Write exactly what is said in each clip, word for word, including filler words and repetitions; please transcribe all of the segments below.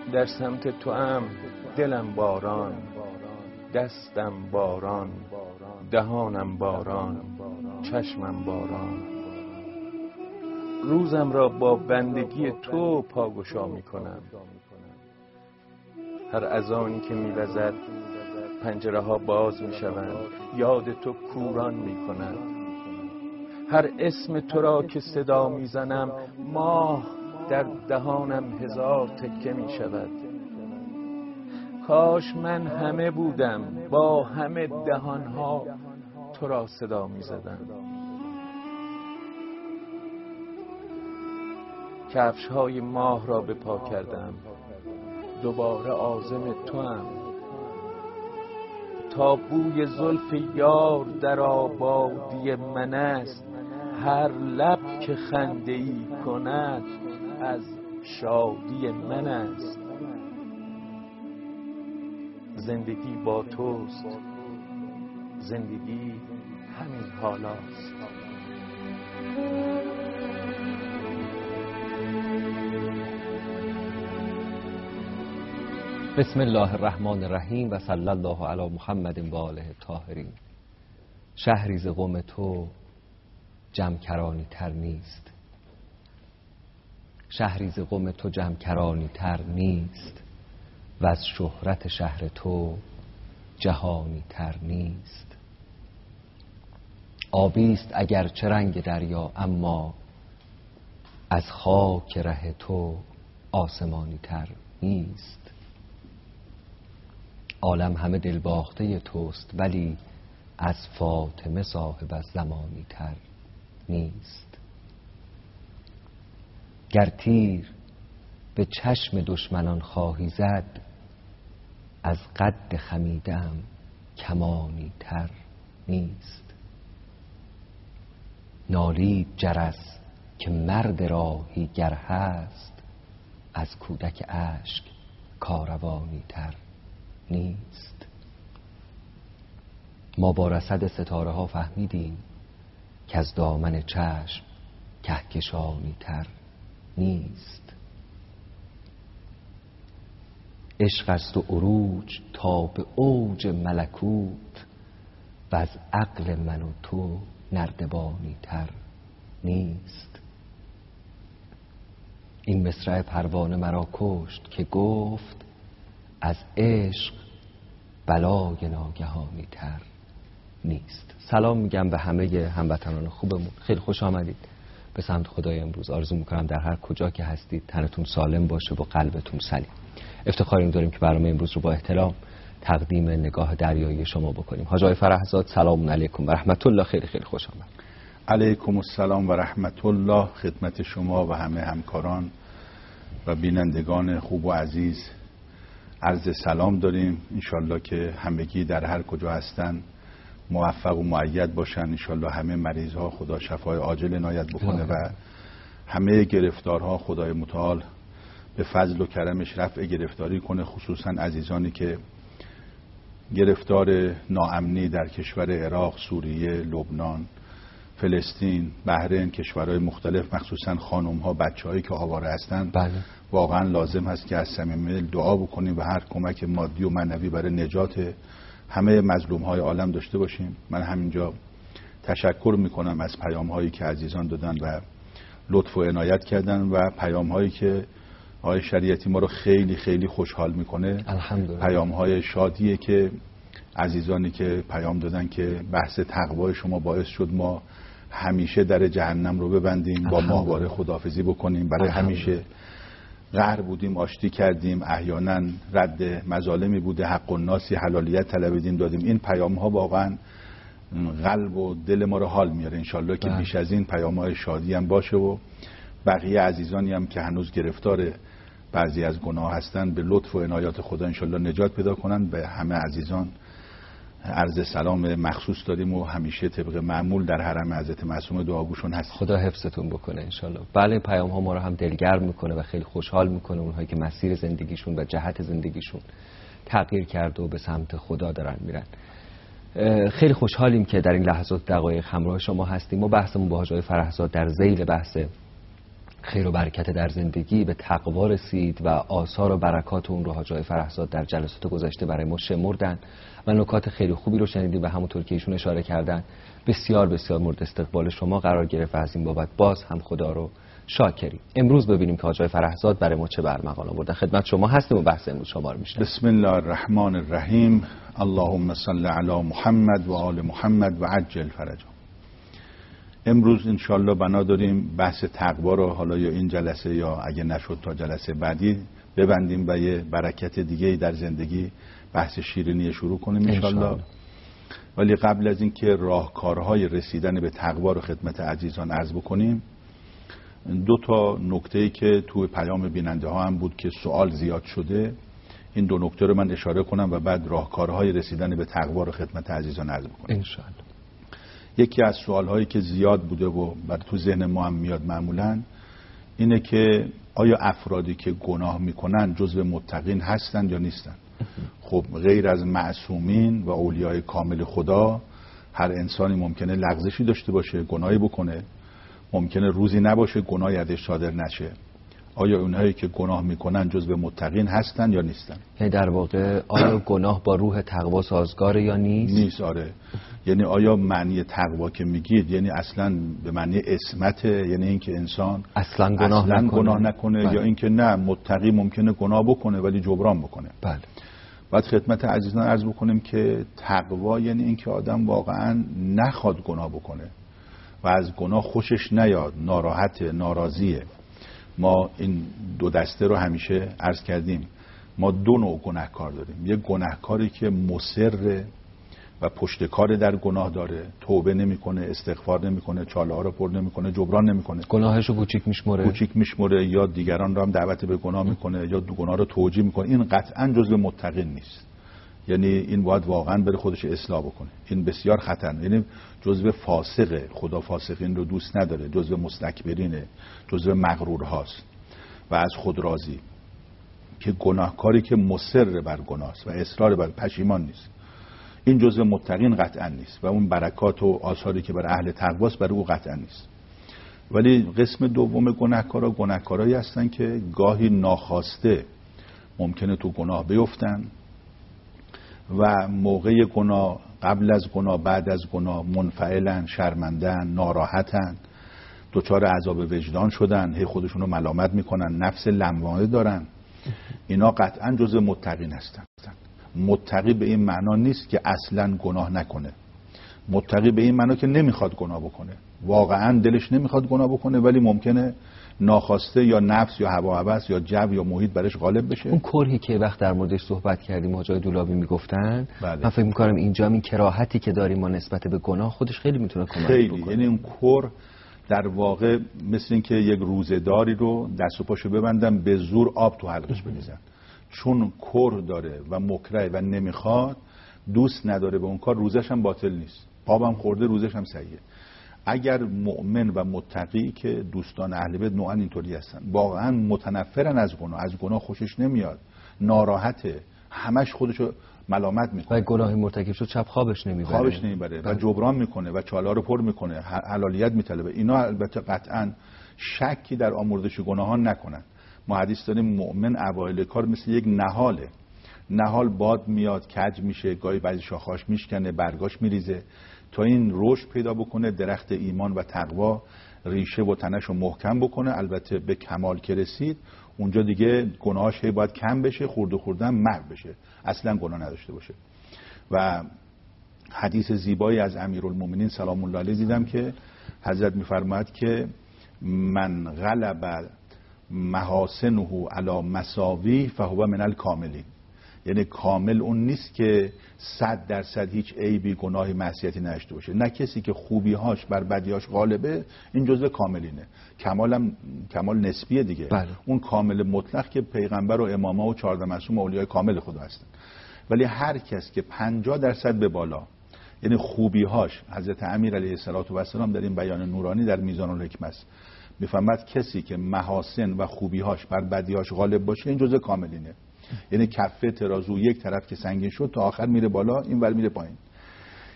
در سمت تو ام دلم باران، دستم باران، دهانم باران، چشمم باران. روزم را با بندگی تو پاگشا می کنم. هر اذانی که می وزد پنجره ها باز می شوند، یاد تو کوران می کند. هر اسم تو را که صدا می زنم ماه در دهانم هزار تکه می شود. کاش من همه بودم با همه دهانها تو را صدا می زدم. کفش های ماه را به پا کردم، دوباره عازم تو هم. تا بوی زلف یار در آبادی من است، هر لب که خنده ای کند از شادی من است. زندگی با توست، زندگی همین حالاست. بسم الله الرحمن الرحیم و صلی الله علی محمد و آله الطاهرین. شهری ز قوم تو جمکرانی تر نیست، شهری ز قوم تو جمکرانی تر نیست و از شهرت شهر تو جهانی تر نیست. آبیست اگر چه رنگ دریا، اما از خاک ره تو آسمانی تر نیست. عالم همه دل باخته توست، ولی از فاطمه صاحب از زمانی تر نیست. گر تیر به چشم دشمنان خواهی زد، از قد خمیده‌ام کمانی تر نیست. نالید جرس که مرد راهی گر هست، از کودک اشک کاروانی تر نیست. ما با رصد ستاره ها فهمیدیم که از دامن چشم کهکشانی تر نیست. عشق است و عروج تا به اوج ملکوت، و از عقل من و تو نردبانی تر نیست. این مصرع پروانه مرا کشت که گفت، از عشق بلای ناگهانی تر نیست. سلام میگم به همه هموطنان خوبمون. خیلی خوش آمدید به سمت خدای امروز. آرزو میکنم در هر کجا که هستید تنتون سالم باشه و قلبتون سلیم. افتخار این داریم که برنامه امروز رو با احترام تقدیم نگاه دریایی شما بکنیم. حاج آقای فرحزاد سلام علیکم و رحمت الله. خیلی خیلی خوش آمد. علیکم السلام و رحمت الله خدمت شما و همه همکاران و بینندگان خوب و عزیز. عرض سلام داریم. انشالله که همگی در هر کجا هستن موفق و مؤید باشن. انشالله همه مریض ها خدا شفای عاجل عنایت بکنه و همه گرفتارها خدای متعال به فضل و کرمش رفع گرفتاری کنه، خصوصا عزیزانی که گرفتار ناامنی در کشور عراق، سوریه، لبنان، فلسطین، بحرین، کشورهای مختلف، مخصوصا خانم ها، بچه هایی که آواره هستن. بله. واقعا لازم هست که از صمیم دل دعا بکنیم و هر کمک مادی و معنوی برای نجات همه مظلوم های عالم داشته باشیم. من همینجا تشکر میکنم از پیام هایی که عزیزان دادن و لطف و عنایت کردن و پیام هایی که آقای شریعتی ما رو خیلی خیلی خوشحال میکنه. الحمدلله. پیام های شادیه که عزیزانی که پیام دادن که بحث تقوای شما باعث شد ما همیشه در جهنم رو ببندیم، با ماهواره خداحافظی بکنیم، برای همیشه قهر بودیم، آشتی کردیم، احیانا رد مظالمی بوده، حق الناسی حلالیت طلبیدیم دادیم. این پیام ها واقعا قلب و دل ما رو حال میاره. انشالله که بیش از این پیام های شادی هم باشه و بقیه عزیزانی هم که هنوز گرفتار بعضی از گناه هستن به لطف و عنایات خدا انشالله نجات پیدا کنن. به همه عزیزان عرض سلام مخصوص داریم و همیشه طبق معمول در حرم حضرت معصومه دعاگوشون هست. خدا حفظتون بکنه انشالله. بله، این پیام ها ما رو هم دلگرم میکنه و خیلی خوشحال میکنه. اونهایی که مسیر زندگیشون و جهت زندگیشون تغییر کرده و به سمت خدا دارن میرن. خیلی خوشحالیم که در این لحظات دقایق همراه شما هستیم. ما بحثمون با حاج آقای فرحزاد در ذیل بحث خیر و برکت در زندگی، به تقوا رسید و آثار و برکات اون رو حاج آقای فرحزاد در جلسات گذشته برای ما شمردن و نکات خیلی خوبی رو شنیدیم و همونطور که ایشون اشاره کردن بسیار بسیار مورد استقبال شما قرار گرفت و از این بابت باز هم خدا رو شاکریم. امروز ببینیم که حاج آقای فرحزاد برای ما چه برمغان آوردن. خدمت شما هستیم و بحث امروز شما رو میشنویم. بسم الله الرحمن الرحیم. اللهم صل علی محمد و آل محمد و عجل فرجهم. امروز انشالله بنا داریم بحث تقوا رو حالا یا این جلسه یا اگه نشد تا جلسه بعدی ببندیم و یه برکت دیگه در زندگی بحث شیرینی شروع کنیم انشالله. ولی قبل از این که راهکارهای رسیدن به تقوا رو خدمت عزیزان عرض بکنیم، دو تا نکته‌ای که توی پیام بیننده ها هم بود که سوال زیاد شده، این دو نکته رو من اشاره کنم و بعد راهکارهای رسیدن به تقوا رو خدمت عزیزان عرض بکنم انشالله. یکی از سوالهایی که زیاد بوده و بعد تو ذهن ما هم میاد معمولاً اینه که آیا افرادی که گناه میکنن جزو متقین هستن یا نیستن؟ خب غیر از معصومین و اولیای کامل خدا هر انسانی ممکنه لغزشی داشته باشه، گناهی بکنه، ممکنه روزی نباشه گناهی ازش صادر نشه. آیا اونهایی که گناه میکنن جزو متقین هستن یا نیستن؟ یعنی در واقع آیا گناه با روح تقوا سازگاره یا نیست؟ نیست. آره. یعنی آیا معنی تقوا که میگید یعنی اصلا به معنی اسمته، یعنی اینکه انسان اصلا گناه اصلا نکنه, گناه نکنه بله. یا اینکه نه متقی ممکنه گناه بکنه ولی جبران بکنه؟ بله. بعد خدمت عزیزان عرض بکنیم که تقوا یعنی اینکه آدم واقعا نخواد گناه بکنه و از گناه خوشش نیاد، ناراحت، ناراضیه. ما این دو دسته رو همیشه عرض کردیم، ما دو نوع گناهکار داریم. یه گناهکاری که مصر و پشتکار در گناه داره، توبه نمیکنه، استغفار نمیکنه، چاله ها رو پر نمیکنه، جبران نمیکنه، گناهشو کوچیک میشمره کوچیک میشمره یا دیگران رو هم دعوت به گناه میکنه یا دو گناه رو توجیه میکنه. این قطعا جزو متقین نیست. یعنی این باید واقعا بره خودش اصلاح بکنه. این بسیار خطرناکه. یعنی جزو فاسقه. خدا فاسقین رو دوست نداره، جزو مستکبرینه، جزو مغرور هاست و از خود راضی، که گناهکاری که مصر بر گناه است و اصرار بر پشیمان نیست. این جزو متقین قطعا نیست و اون برکات و آثاری که بر اهل تقوا است برای او قطعا نیست. ولی قسم دوم گناهکارا گناهکارایی هستن که گاهی ناخواسته ممکنه تو گناه بیفتن و موقع گناه، قبل از گناه، بعد از گناه منفعلن، شرمندن، ناراحتن، دچار عذاب وجدان شدن، هی خودشونو ملامت میکنن، نفس لوامه دارن. اینا قطعا جزء متقین هستن. متقی به این معنا نیست که اصلا گناه نکنه. متقی به این معنا که نمیخواد گناه بکنه، واقعا دلش نمیخواد گناه بکنه ولی ممکنه ناخواسته یا نفس یا هوا هوس یا جو یا محیط برش غالب بشه. اون کرهی که وقت در موردش صحبت کردیم حاج آقای دولابی میگفتن، بله. من فکر میکنم اینجا این کراهتی که داریم ما نسبت به گناه خودش خیلی میتونه کمک خیلی بکنه. یعنی اون کر در واقع مثل این که یک روزه‌داری رو دست و پاشو ببندن به زور آب تو حلقش بریزن، چون کر داره و مکره و نمیخواد، دوست نداره به اون کار، روزش هم باطل نیست، آبم خورده روزش هم صحیحه. اگر مؤمن و متقی که دوستان اهل بیت نوعا اینطوری هستن، واقعا متنفرن از گناه، از گناه خوشش نمیاد، ناراحته، همش خودشو ملامت میکنه و گناهی مرتکب شد شب خوابش نمیبره خوابش نمیبره و جبران میکنه و چاله رو پر میکنه، حلالیت میطلبه. اینا البته قطعا شکی در آمرزش گناهان نکنن. ما حدیث داریم مؤمن اوایل کار مثل یک نهاله، نهال باد میاد کج میشه، گاهی بعضی شاخه‌اش میشکنه، برگاش میریزه تا این رشد پیدا بکنه، درخت ایمان و تقوا ریشه و تنش رو محکم بکنه. البته به کمال که رسید اونجا دیگه گناهاش هی باید کم بشه، خورده خوردن محو بشه، اصلا گناه نداشته باشه. و حدیث زیبایی از امیرالمومنین سلام الله علیه دیدم که حضرت میفرماید که من غلب محاسنه علی مساوی فهو من الکاملین. یعنی کامل اون نیست که صد درصد هیچ عیبی، گناهی، معصیتی نداشته باشه، نه، کسی که خوبی‌هاش بر بدی‌هاش غالبه این جزء کاملینه. کمالم کمال نسبیه دیگه. بله. اون کامل مطلق که پیغمبر و اماما و چهارده معصوم و اولیای کامل خدا هستن. ولی هر کس که پنجاه درصد به بالا، یعنی خوبی‌هاش، حضرت امیر علیه السلام در این بیان نورانی در میزان الحکمه است میفهمد کسی که محاسن و خوبی‌هاش بر بدی‌هاش غالب باشه این جزء کاملینه. یعنی کفه ترازو یک طرف که سنگین شد تا آخر میره بالا، این ور میره پایین.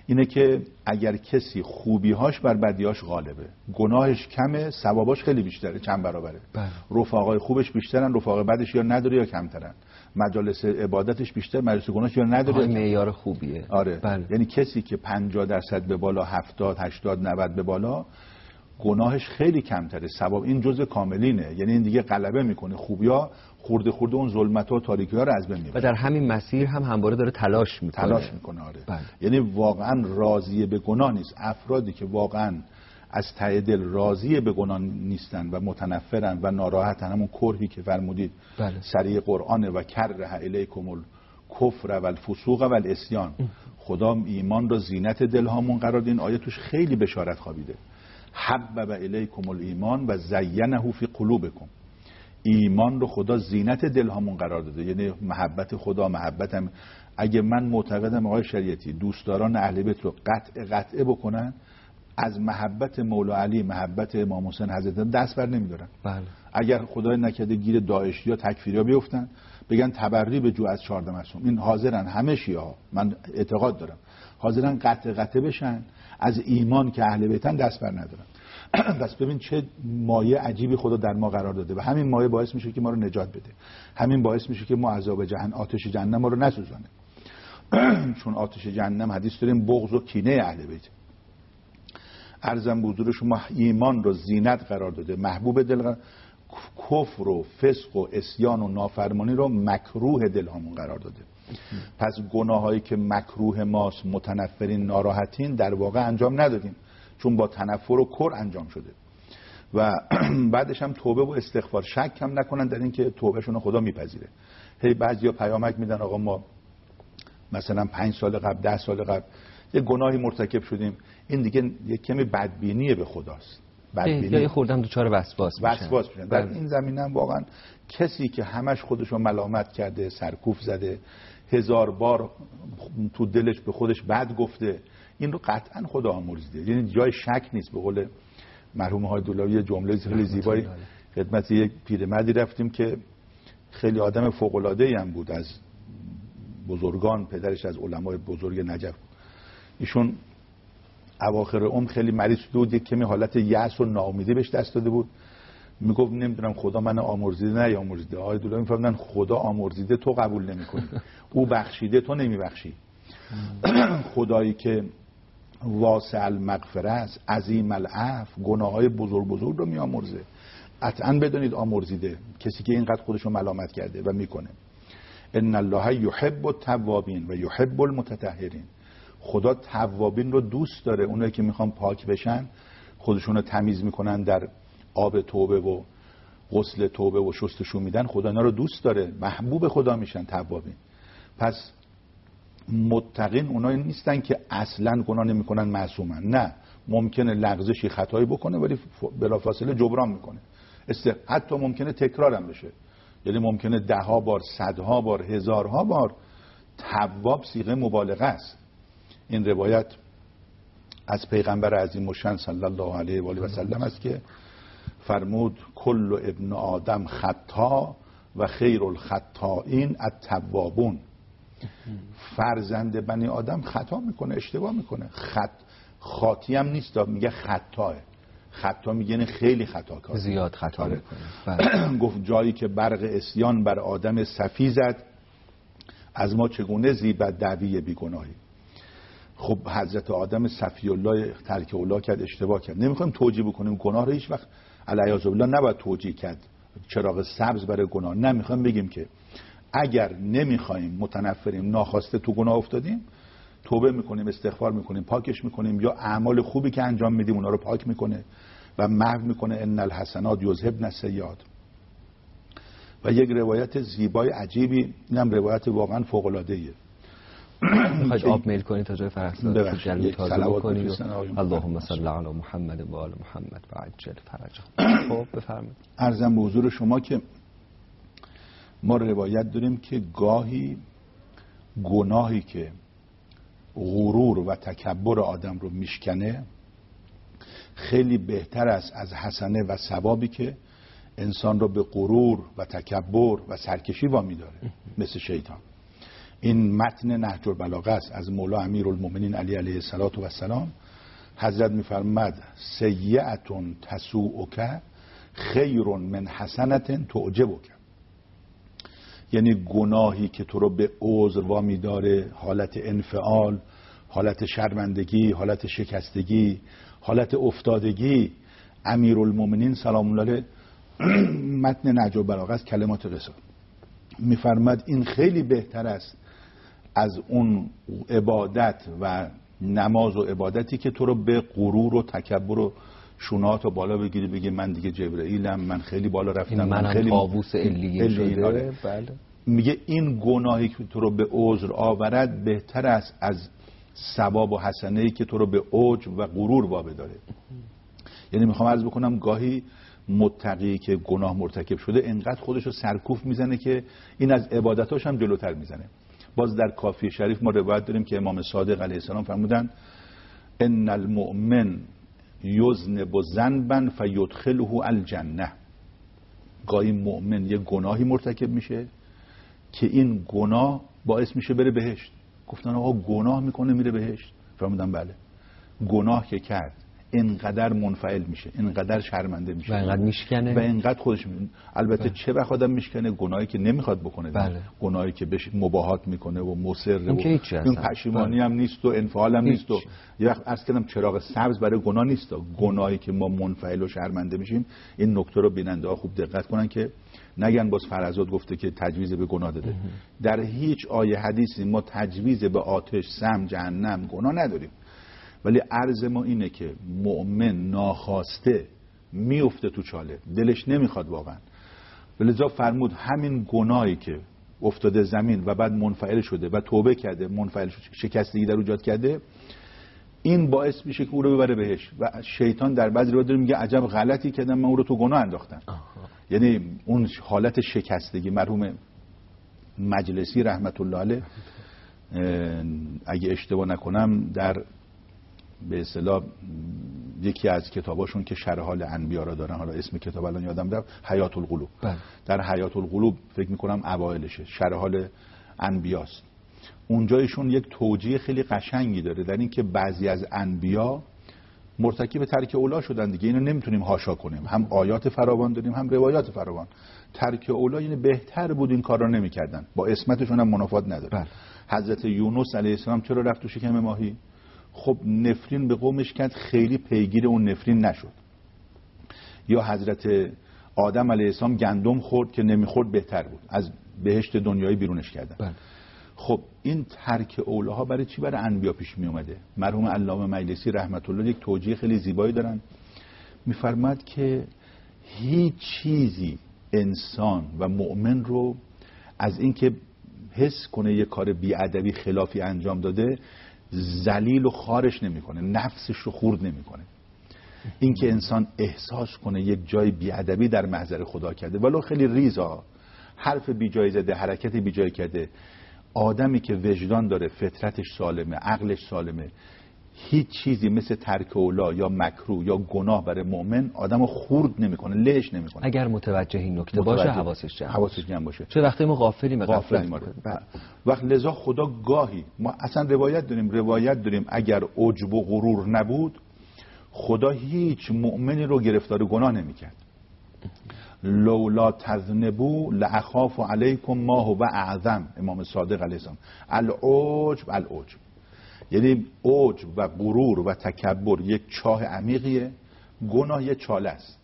اینه که اگر کسی خوبیهاش بر بدیهاش غالبه، گناهش کمه، ثواباش خیلی بیشتره، چند برابره. بله. رفقای خوبش بیشترن، رفقای بدش یا نداره یا کمترن. مجالس عبادتش بیشتر، مجالس گناهش یا نداره. معیار خوبیه. آره. بله. یعنی کسی که پنجاه درصد به بالا، هفتاد، هشتاد، نود به بالا، گناهش خیلی کمتره، ثواب این جزء کاملینه. یعنی این دیگه غلبه میکنه، خوبیا خورده خورده اون ظلمت‌ها و تاریکی‌ها رو از بین میبره. و در همین مسیر هم همواره داره تلاش میکنه. تلاش میکنه آره. بله. یعنی واقعا راضی به گناه نیست. افرادی که واقعا از ته دل راضی به گناه نیستن و متنفرن و ناراحتن، همون کرهی که فرمودید بله. سریع قرآن و کره الیکم الکفر و الفسوق و العصیان. خدا ایمان رو زینت دلهامون قرار داد. این آیه توش خیلی بشارت خوابیده. حبب الیکم الایمان و زینه فی قلوبکم. ایمان رو خدا زینت دلهامون قرار داده، یعنی محبت خدا، محبتم. اگه من معتقدم آقای شریعتی دوستداران اهل بیت رو قطع قطعه بکنن، از محبت مولا علی، محبت امام حسین حضرت دست بر نمیدارن. بله. اگر خدای نکرده گیر داعشی یا تکفیریا بیفتن بگن تبری به جو از چهارده معصوم، این حاضرن همه شیعه ها، من اعتقاد دارم حاضرن قطع قطعه بشن، از ایمان که اهل بیتن دست بر ندارن. پس ببین چه مایه عجیبی خدا در ما قرار داده و همین مایه باعث میشه که ما رو نجات بده. همین باعث میشه که ما عذاب جهنم، آتش جهنم ما رو نسوزانه. چون آتش جهنم حدیث داریم بغض و کینه اهل بیت. عرضم به حضور شما ایمان رو زینت قرار داده، محبوب دل قرار، کفر و فسق و عصیان و نافرمانی رو مکروه دلهامون قرار داده. پس گناهایی که مکروه ماست، متنفرین، ناراحتین، در واقع انجام ندادیم، چون با تنفر و کر انجام شده. و بعدش هم توبه و استغفار، شک هم نکنن در این که توبهشون خدا میپذیره. هی بعضیا پیامک میدن آقا ما مثلا پنج سال قبل، ده سال قبل یه گناهی مرتکب شدیم، این دیگه یه کمی بدبینیه به خداست. بدبینی یا خوردم دوچار وسواس میشن. وسواس میشن. در این زمینه هم واقعا کسی که همش خودشو ملامت کرده، سرکوف زده، هزار بار تو دلش به خودش بد گفته، این رو قطعا خدا آمرزیده. یعنی جای شک نیست. به قول مرحوم های دولوی یه جمله خیلی زیبایی خدمت یک پیرمردی رفتیم که خیلی آدم فوق العاده ای هم بود، از بزرگان، پدرش از علمای بزرگ نجف. ایشون اواخر عمر خیلی مریض بود، یک کمی حالت یأس و ناامیدی بهش دست داده بود. میگفت نمیدونم خدا من آمرزیده نه یا آمرزیده. آقای دولوی میفهمدن خدا آمرزیده تو قبول نمیکنی، او بخشیده تو نمیبخشی. خدایی که واسع المغفره است، عظیم العفو، گناههای بزرگ بزرگ رو میامرزه. قطعا بدونید آمرزیده کسی که اینقدر خودشو ملامت کرده و میکنه. ان الله یحب التوابین و یحب المتطهرین. خدا توابین رو دوست داره، اونایی که میخوان پاک بشن، خودشون رو تمیز میکنن، در آب توبه و غسل توبه و شستشو میدن، خدا اینا رو دوست داره، محبوب خدا میشن توابین. پس متقین اونایی نیستن که اصلا گناه نمیکنن، معصومن. نه، ممکنه لغزشی خطایی بکنه ولی بلافاصله جبران میکنه. است... حتی ممکنه تکرار هم بشه، یعنی ممکنه ده ها بار، صدها بار، هزارها بار. تواب صیغه مبالغه است. این روایت از پیغمبر عظیم الشأن صلی الله علیه و آله و سلم است که فرمود کل ابن آدم خطا و خیر الخطائین التوابون. فرزند بنی آدم خطا میکنه، اشتباه میکنه، خط خاطی هم نیست، میگه خطاه. خطا میگه خیلی خطا کار، زیاد خطا میکنه. گفت جایی که برق عصیان بر آدم صفی زد، از ما چگونه زیبد دعوی بیگناهی. خب حضرت آدم صفی الله ترک الله کرد، اشتباه کرد. نمیخوایم توجیه بکنیم گناه رو، هیچ وقت علیاذ بالله نباید توجیه کرد، چراغ سبز برای گناه. نمیخوایم بگیم که اگر نمیخوایم متنفریم، ناخواسته تو گناه افتادیم، توبه میکنیم، استغفار میکنیم، پاکش میکنیم، یا اعمال خوبی که انجام میدیم اونا رو پاک میکنه و محو میکنه. ان الحسنات یذهبن السیئات. و یک روایت زیبای عجیبی، اینم روایت واقعا فوق العاده ایه. میخواید آب میل کنید تا جای فرخزاد جلوه تازه بکنید. اللهم صل علی محمد و آل محمد و عجل فرجهم. خب بفرمایید. عرضم به حضور شما که ما روایت داریم که گاهی گناهی که غرور و تکبر آدم رو میشکنه خیلی بهتر است از حسنه و ثوابی که انسان رو به غرور و تکبر و سرکشی وامی داره، مثل شیطان. این متن نهج البلاغه است از مولا امیرالمومنین علی علیه السلام. حضرت میفرماد سیئتون تسوءک خیر من حسنت تعجبک، یعنی گناهی که تو رو به عذر وامی داره، حالت انفعال، حالت شرمندگی، حالت شکستگی، حالت افتادگی، امیرالمومنین سلام الله علیه متن نهج البلاغه است کلمات رسال میفرماد این خیلی بهتر است از اون عبادت و نماز و عبادتی که تو رو به غرور و تکبر و شونات و بالا بگیری بگی من دیگه جبرئیلم، من خیلی بالا رفتم، من خیلی طاووس علیین شده. بله. میگه این گناهی که تو رو به عذر آورد بهتر است از ثواب و حسنه‌ای که تو رو به عجب و غرور وابه داره. یعنی میخوام عرض بکنم گاهی متقی که گناه مرتکب شده انقدر خودشو سرکوف میزنه که این از عبادتاش هم جلوتر میزنه. باز در کافی شریف ما روایت داریم که امام صادق علیه السلام فرمودن ان المؤمن یذنب ذنبا فیدخله الجنه. گاهی مؤمن یه گناهی مرتکب میشه که این گناه باعث میشه بره بهشت. گفتن آقا گناه میکنه میره بهشت؟ فرمودن بله، گناه که کرد اینقدر منفعل میشه، اینقدر شرمنده میشه و اینقدر میشکنه و اینقدر خودش می... البته بله. چه وقت آدم میشکنه؟ گناهی که نمیخواد بکنه، بله. گناهی که بهش مباهات میکنه و مصر و این پشیمانی بله. هم نیست و انفعال هم نیست و یه وقت عرض کردم چراغ سبز برای گناه نیست. گناهی که ما منفعل و شرمنده میشیم، این نکته رو بیننده ها خوب دقت کنن که نگن باز فرزاد گفته که تجویز به گناه داده. در هیچ آیه حدیثی ما تجویز به آتش، سم، جهنم، گناه نداریم. ولی عرض ما اینه که مؤمن ناخواسته میفته تو چاله، دلش نمیخواد واقعا. ولذا فرمود همین گناهی که افتاده زمین و بعد منفعل شده و توبه کرده، منفعل شده، شکستگی در ایجاد کرده، این باعث میشه که او رو ببره بهش. و شیطان در بعضی روایات میگه عجب غلطی کردم من او رو تو گناه انداختم. یعنی اون حالت شکستگی، مرحوم مجلسی رحمت الله علیه اگه اشتباه نکنم در به اصطلاح یکی از کتاباشون که شرح حال انبیا را دارن، حالا اسم کتاب الان یادم رفت، حیات القلوب بله. در حیات القلوب فکر میکنم اوایلشه، شرح حال انبیاست. اونجا ایشون یک توجیه خیلی قشنگی داره در این که بعضی از انبیا مرتکب ترک اولا شدن دیگه، اینو نمیتونیم حاشا کنیم. هم آیات فراوان داریم هم روایات فراوان. ترک اولا یعنی بهتر بود این کارا نمیکردن، با اسمتشون هم منافات نداره بله. حضرت یونس علیه السلام چرا رفت تو شکم ماهی؟ خب نفرین به قومش کرد، خیلی پیگیر اون نفرین نشد. یا حضرت آدم علیه السلام گندم خورد که نمیخورد بهتر بود، از بهشت دنیایی بیرونش کردن بله. خب این ترک اولاها برای چی برای انبیا پیش می اومده؟ مرحوم علامه مجلسی رحمت الله یک توجیه خیلی زیبایی دارن، میفرماد که هیچ چیزی انسان و مؤمن رو از اینکه حس کنه یک کار بی‌ادبی خلافی انجام داده ذلیل و خارش نمیکنه، نفسش رو خورد نمیکنه. این که انسان احساس کنه یک جای بی‌ادبی در محضر خدا کرده، ولو خیلی ریزا، حرف بی‌جای زده، حرکت بی‌جای کرده، آدمی که وجدان داره، فطرتش سالمه، عقلش سالمه، هیچ چیزی مثل ترک اولا یا مکروه یا گناه برای مؤمن آدمو خورد نمیکنه، لهش نمیکنه. اگر متوجه این نکته باشه، حواسش جمع حواسش جمع باشه. چه وقتی ما غافلیم، غفلت وقت لذا خدا گاهی، ما اصلا روایت داریم روایت داریم اگر عجب و غرور نبود خدا هیچ مؤمنی رو گرفتار گناه نمیکرد. لولا تذنبوا لاخاف علیکم ما هو اعظم. امام صادق علیه السلام العجب العجب، یعنی عجب و غرور و تکبر یک چاه عمیقیه، گناه یک چاله است.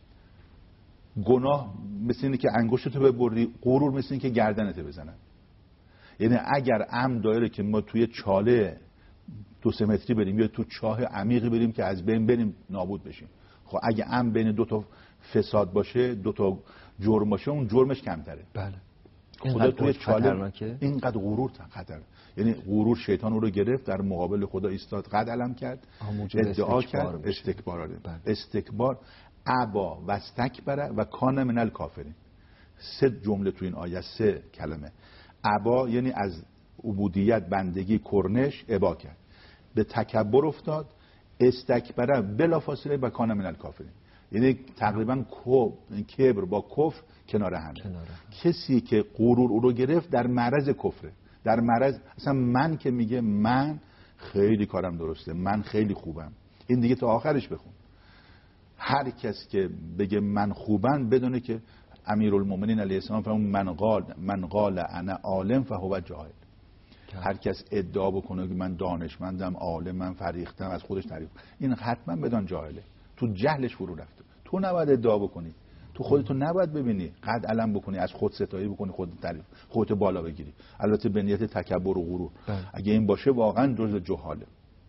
گناه مثل اینه که انگشتتو ببری، غرور مثل اینه که گردنتو بزنن. یعنی اگر عمد دایره که ما توی چاله دو سه متری بریم یا تو چاه عمیقی بریم که از بین بریم نابود بشیم. خب اگه عمد بین دو تا فساد باشه، دو تا جرم باشه، اون جرمش کمتره. بله. خدا توی چاله اینقدر غرور خطر، یعنی غرور شیطان او رو گرفت، در مقابل خدا ایستاد، قد علم کرد، ادعا کرد، استکبار داد. استکبار ابا و استکبر و کان من الکافرین. سه جمله تو این آیه، سه کلمه. ابا یعنی از عبودیت، بندگی، کرنش ابا کرد، به تکبر افتاد، استکبر بلافاصله و کان من الکافرین، یعنی تقریبا کبر با کفر کنار هم. کسی که غرور او رو گرفت در معرض کفره، در معرض اصلا من که میگه من خیلی کارم درسته، من خیلی خوبم، این دیگه تا آخرش بخون. هر کس که بگه من خوبم بدونه که امیرالمومنین علیه السلام فرمود من قال من قال انا عالم فهو جاهل. هر کس ادعا بکنه که من دانشمندم، عالمم، فریختم، از خودش تعریف، این حتما بدان جاهله، تو جهلش فرو رفته. تو نباید ادعا بکنی، تو خودتو نباید ببینی، قد علم بکنی، از خود ستایی بکنی، خود تعریف، خودت بالا بگیری، البته به نیت تکبر و غرور. اگه این باشه واقعا جزء جهاله.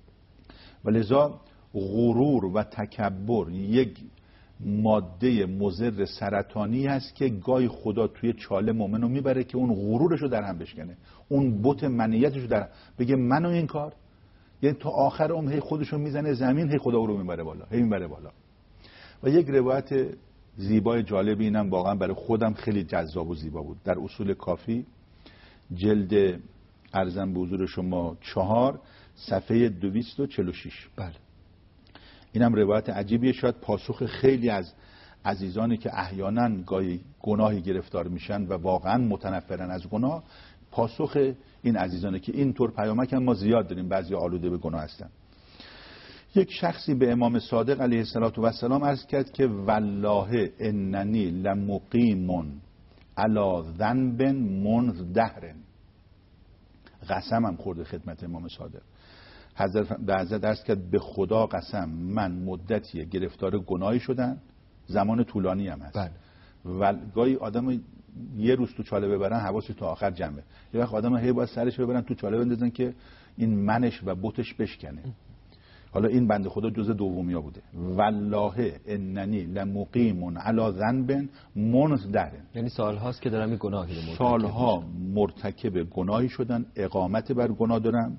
ولذا غرور و تکبر یک ماده مضر سرطانی هست که گاهی خدا توی چاله مؤمنو میبره که اون غرورشو در هم بشکنه، اون بت منیتشو در هم بگه منو این کار، یعنی تا آخر عمر هی خودشو میزنه زمین، هی خدا رو میبره بالا، هی میبره بالا. و یک روایت زیبای جالبی اینم واقعا برای خودم خیلی جذاب و زیبا بود، در اصول کافی جلد ارزم به حضور شما چهار صفحه دویست و چهل و شش. بله. اینم روایت عجیبیه، شاید پاسخ خیلی از عزیزانی که احیانا گاهی گناهی گرفتار میشن و واقعا متنفرن از گناه، پاسخ این عزیزانه که اینطور پیامک هم ما زیاد داریم، بعضی آلوده به گناه هستن. یک شخصی به امام صادق علیه السلام عرض کرد که والله اننی لمقیم علی ذنب منذ دهر. قسمم خورده خدمت امام صادق. حضرت به حضرت عرض کرد به خدا قسم من مدتی گرفتار گناهی شدن، زمان طولانی هم هست. بله. و گاهی آدم یه روز تو چاله ببرن حواسش تا آخر جمعه، یه وقت آدم هی باید سرش ببرن تو چاله بندازن که این منش و بتش بشکنه. حالا این بنده خدا جزء دومیا بوده. والله اننی لمقیم علی ذنب منذ دهر، یعنی سالهاست که دارم این گناهی رو مرتکب سالها مرتکب گناهی شدن، اقامت بر گناه دارم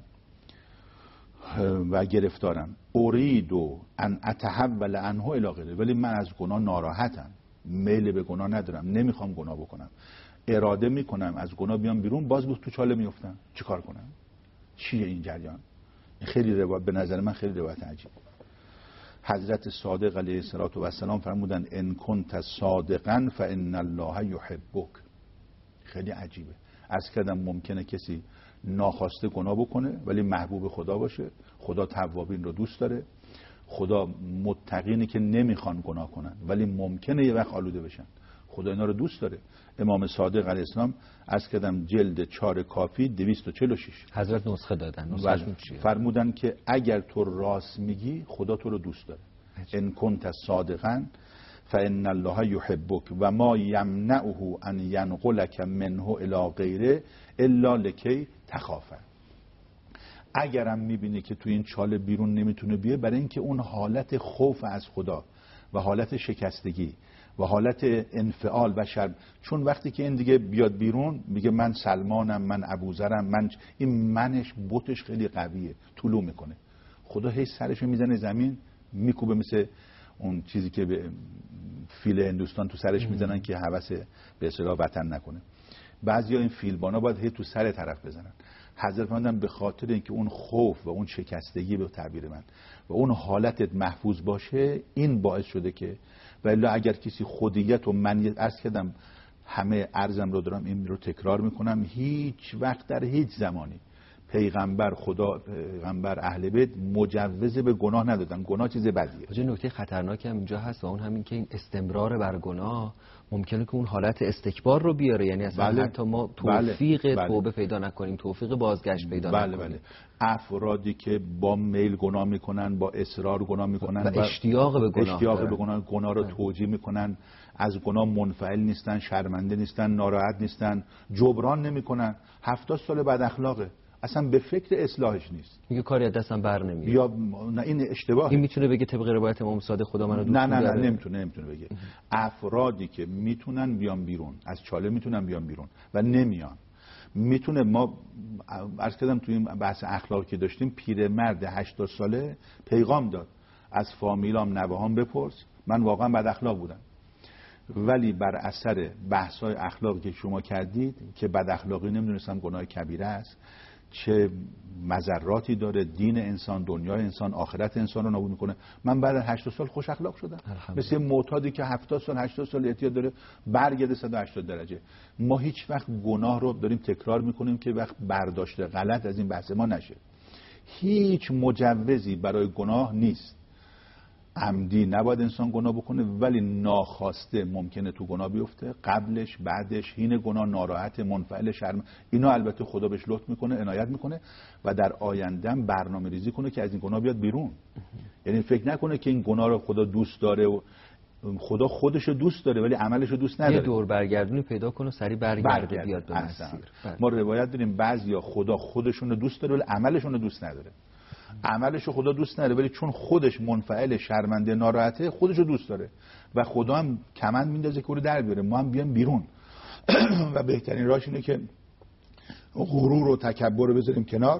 و گرفتارم. ارید ان اتحول عنه الی غیره، ولی من از گناه ناراحتم، میل به گناه ندارم، نمیخوام گناه بکنم، اراده میکنم از گناه بیام بیرون، باز بود تو چاله میافتم، چیکار کنم؟ چیه این جریان؟ خیلی روایت به نظر من خیلی روایت عجیب. حضرت صادق علیه السلام فرمودن ان کنت صادقا فان الله یحبک. خیلی عجیبه. عرض کردم ممکنه کسی ناخواسته گناه بکنه ولی محبوب خدا باشه، خدا توابین رو دوست داره، خدا متقینی که نمیخوان گناه کنن ولی ممکنه یه وقت آلوده بشن، خدا اینا رو دوست داره. امام صادق علیه السلام عرض کردم جلد چهار کافی دویست و چهل و شش. حضرت نسخه دادن، نسخه‌شون چیه؟ فرمودن که اگر تو راست میگی خدا تو رو دوست داره. ان کنت صادقا فان الله یحبک و ما یمنعه ان ینقلک منه الی غیره الا لکی تخافا. اگرم میبینی که تو این چاله بیرون نمیتونه بیه، برای اینکه اون حالت خوف از خدا و حالت شکستگی و حالت انفعال و شرم، چون وقتی که این دیگه بیاد بیرون میگه من سلمانم، من ابوذرم، من، این منش بتش خیلی قویه، طلوع میکنه، خدا هی سرشو میزنه زمین، میکوبه، مثل اون چیزی که به فیل هندوستان تو سرش میزنن که هوس به اصطلاح وطن نکنه. بعضیا این فیلبانا باید هی تو سر طرف بزنن. حضرت فرمودن به خاطر اینکه اون خوف و اون شکستگی به تعبیر من و اون حالتت محفوظ باشه، این باعث شده که، ولی اگر کسی خودیت و منیت، عرض کردم همه عرضم رو دارم این رو تکرار میکنم، هیچ وقت در هیچ زمانی پیغمبر خدا پیغمبر اهل بیت مجوز به گناه ندادن. گناه چیز بدیه. وجه نکته خطرناکی هم اینجا هست و اون همین که این استمرار بر گناه ممکنه که اون حالت استکبار رو بیاره، یعنی اصلا بله. حتی ما توفیق بله. توبه پیدا نکنیم، توفیق بازگشت پیدا بله نکنیم. بله. افرادی که با میل گناه میکنن، با اصرار گناه میکنن و اشتیاق به گناه اشتیاق دارن. به گناه گناه رو توجیه میکنن، از گناه منفعل نیستن، شرمنده نیستن، ناراحت نیستن، جبران نمیکنن، هفتاد سال بد اخلاقه، اصلا به فکر اصلاحش نیست، میگه کاری از دستم بر نمیاد. بیا نه، این اشتباهه. این میتونه بگه طبق روایت امام صادق خدا منو دوست نه نه داره؟ نه نمیتونه نمیتونه بگه. افرادی که میتونن بیان بیرون از چاله، میتونن بیان بیرون و نمیان، میتونه، ما عرض کردم توی این بحث اخلاقی که داشتیم، پیرمرد هشتاد ساله پیغام داد از فامیلام نوهام بپرس، من واقعا بد اخلاق بودم، ولی بر اثر بحث‌های اخلاقی که شما کردید که بد اخلاقی نمیدونستم گناه کبیره است، چه مضراتی داره، دین انسان، دنیای انسان، آخرت انسان رو نابود میکنه. من بعد از هشتاد سال خوش اخلاق شدم، مثل معتادی که هفتاد سال هشتاد سال اعتیاد داره برگرده صد و هشتاد درجه. ما هیچ وقت گناه رو داریم تکرار میکنیم که وقت برداشت غلط از این بحث ما نشه. هیچ مجوزی برای گناه نیست. عمدی نباید انسان گناه بکنه، ولی ناخواسته ممکنه تو گناه بیفته، قبلش، بعدش، حین گناه ناراحت، منفعل، شرم، اینا البته خدا بهش لطف میکنه، عنایت میکنه و در آینده برنامه ریزی کنه که از این گناه بیاد بیرون. یعنی فکر نکنه که این گناه رو خدا دوست داره و خدا خودش رو دوست داره ولی عملش رو دوست نداره. یه دور برگردونی پیدا کنه سری برگرده بیاد به مسیر. ما روایت داریم بعضیا خدا خودشون رو دوست داره ولی عملشون رو دوست نداره. عملش رو خدا دوست نداره ولی چون خودش منفعل، شرمنده، ناراحته، خودش رو دوست داره و خدا هم کمند میندازه که رو در بیاره، ما هم بیام بیرون. و بهترین راهش اینه که غرور و تکبر رو بذاریم کنار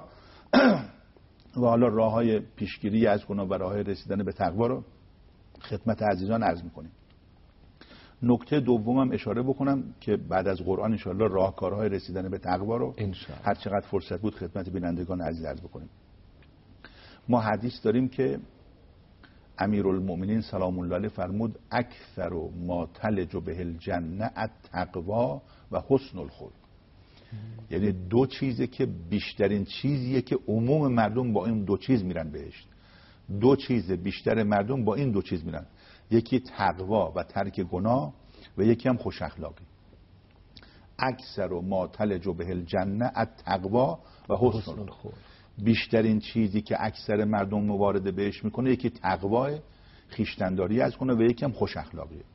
و حالا راههای پیشگیری از گناه و راههای رسیدن به تقوا رو خدمت عزیزان عرض میکنیم. نکته دومم اشاره بکنم که بعد از قرآن انشاءالله راهکارهای رسیدن به تقوا رو هر چقدر فرصت بود خدمت بینندگان عزیز عرض بکنیم. ما حدیث داریم که امیرالمؤمنین سلام الله علیه فرمود اکثر ما تلج به الجنه التقوا و حسن الخلق. یعنی دو چیزه که بیشترین چیزیه که عموم مردم با این دو چیز میرن بهشت. دو چیز بیشتر مردم با این دو چیز میرن، یکی تقوا و ترک گناه و یکی هم خوش اخلاقی. اکثر ما تلج به الجنه التقوا و حسن الخلق. بیشترین چیزی که اکثر مردم وارد بهش میکنه یکی تقوا، خویشتن‌داری از کنه و یکی هم خوش اخلاقیه.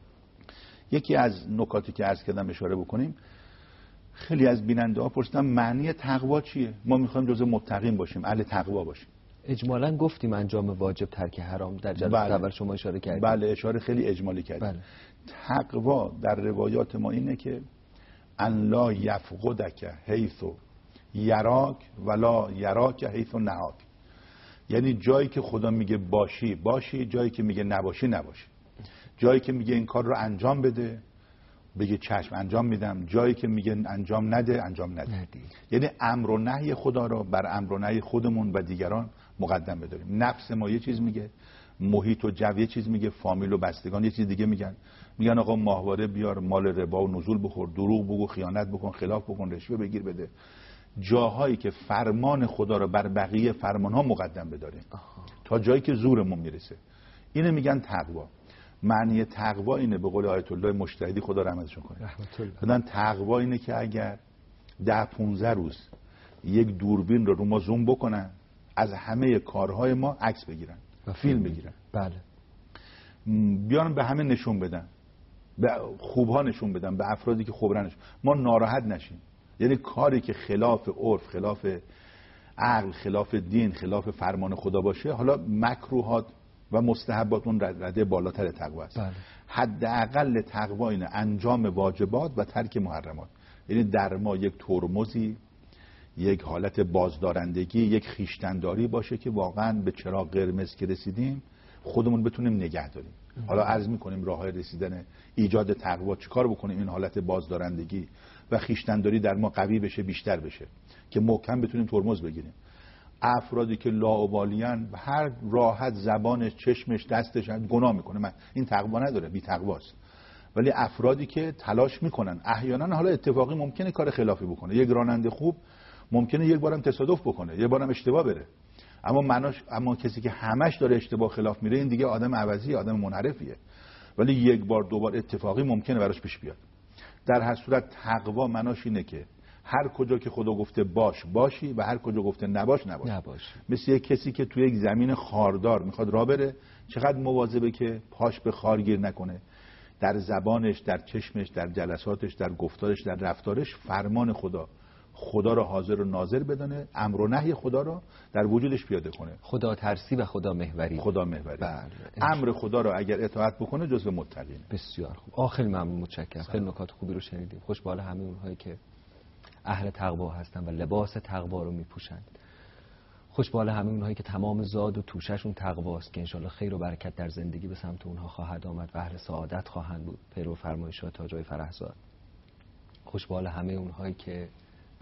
یکی از نکاتی که عرض کردم اشاره بکنیم، خیلی از بیننده ها پرسیدن معنی تقوا چیه؟ ما میخوایم جزء متقین باشیم، اهل تقوا باشیم. اجمالاً گفتیم انجام واجب ترک حرام در جلسه بله. اول شما اشاره کردید. بله اشاره خیلی اجمالی کردید. بله. تقوا در روایات ما اینه که ان لا یفقدک حیث یراک ولا یراک حیث نهاک. یعنی جایی که خدا میگه باشی باشی، جایی که میگه نباشی نباشی. جایی که میگه این کار رو انجام بده بگه چشم انجام میدم، جایی که میگه انجام نده انجام نده. ندی. یعنی امر و نهی خدا رو بر امر و نهی خودمون و دیگران مقدم بداریم. نفس ما یه چیز میگه، محیط و جو یه چیز میگه، فامیل و بستگان یه چیز دیگه میگن. میگن آقا ماهواره بیار، مال ربا و نزول بخور، دروغ بگو، خیانت بکن، خلاف بکن، رشوه بگیر بده. جاهایی که فرمان خدا رو بر بقیه فرمان ها مقدم بداریم تا جایی که زورمون میرسه، اینه میگن تقوا. معنی تقوا اینه، به قول آیت الله مجتهدی خدا رحمتشون کنه، بدن تقوا اینه که اگر ده پونزده روز یک دوربین رو رو ما زوم بکنن، از همه کارهای ما عکس بگیرن و فیلم بگیرن. بله. بیان به همه نشون بدن، به خوبها نشون بدن، به افرادی که خوبرنش، ما ناراحت نشیم. یعنی کاری که خلاف عرف، خلاف عقل، خلاف دین، خلاف فرمان خدا باشه، حالا مکروهات و مستحبات اون رده بالاتر تقوا است. بله. حداقل تقوا اینه انجام واجبات و ترک محرمات. یعنی در ما یک ترمزی، یک حالت بازدارندگی، یک خویشتن‌داری باشه که واقعا به چراغ قرمز که رسیدیم خودمون بتونیم نگه داریم. حالا عرض می‌کنیم راههای رسیدن ایجاد تقوا چیکار بکنیم این حالت بازدارندگی و خویشتن‌داری در ما قوی بشه، بیشتر بشه که محکم بتونیم ترمز بگیریم. افرادی که لاابالیان هر راحت زبانش، چشمش، دستش گناه میکنه، من این تقوا نداره، بی تقواست. ولی افرادی که تلاش میکنن، احیانا حالا اتفاقی ممکنه کار خلافی بکنه، یک راننده خوب ممکنه یک بارم تصادف بکنه، یک بارم اشتباه بره، اما مناش اما کسی که همش داره اشتباه خلاف میره این دیگه آدم عوضی، آدم منحرفیه. ولی یک بار دو بار اتفاقی ممکنه براش پیش بیاد. در هر صورت تقوا مناش اینه که هر کجا که خدا گفته باش باشی و هر کجا گفته نباش نباش. نباش. مثل یک کسی که توی یک زمین خاردار میخواد راه بره، چقدر مواظبه که پاش به خار گیر نکنه. در زبانش، در چشمش، در جلساتش، در گفتارش، در رفتارش فرمان خدا، خدا رو حاضر و ناظر بدانه، امر و نهی خدا رو در وجودش پیاده کنه. خدا ترسی و خدا محوری. خدا محوری. بله. امر خدا رو اگر اطاعت بکنه جزو متقین. بسیار خوب. آخر ممنون، متشکرم. خیلی نکات خوبی رو شنیدیم. خوش به حال همه اونهایی که اهل تقوا هستن و لباس تقوا رو میپوشند. خوش به حال همه اونهایی که تمام زاد و توششون تقواست که انشالله خیر و برکت در زندگی به سمت اونها خواهد آمد و اهل سعادت خواهند بود، پیرو فرمایشات تاجای فرحزاد. خوش به حال همه اونهایی که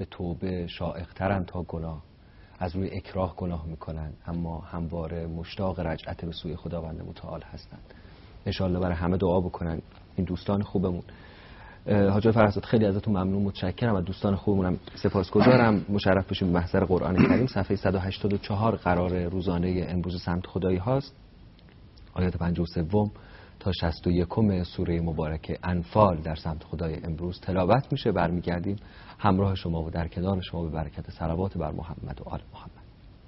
به توبه شائق‌ترن تا گناه، از روی اکراه گناه میکنن، اما همواره مشتاق رجعت به سوی خداوند متعال هستند. انشاءالله برای همه دعا بکنن. این دوستان خوبمون، حاج فرزاد خیلی ازتون ممنون، متشکرم. از دوستان خوبمونم سپاسگزارم. مشرف بشیم به محضر قرآن کریم. صفحه صد و هشتاد و چهار قرار روزانه امروز سمت خدایی هاست. آیات پنجاه و سه تا شصت و یک سوره مبارکه انفال در سمت خدای امروز تلاوت میشه. برمیگردیم همراه شما و در کنار شما به برکت صلوات بر محمد و آل محمد.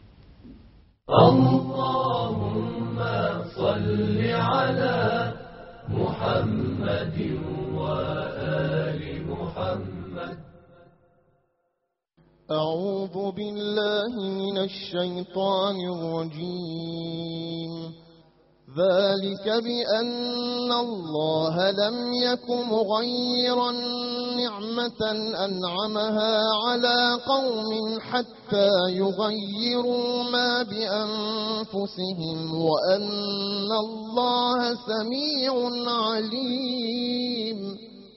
اللهم صل على محمد و آل محمد. اعوذ بالله من الشیطان الرجیم. ذلك بأن الله لم يك مغيرا نعمة أنعمها على قوم حتى يغيروا ما بأنفسهم وأن الله سميع عليم.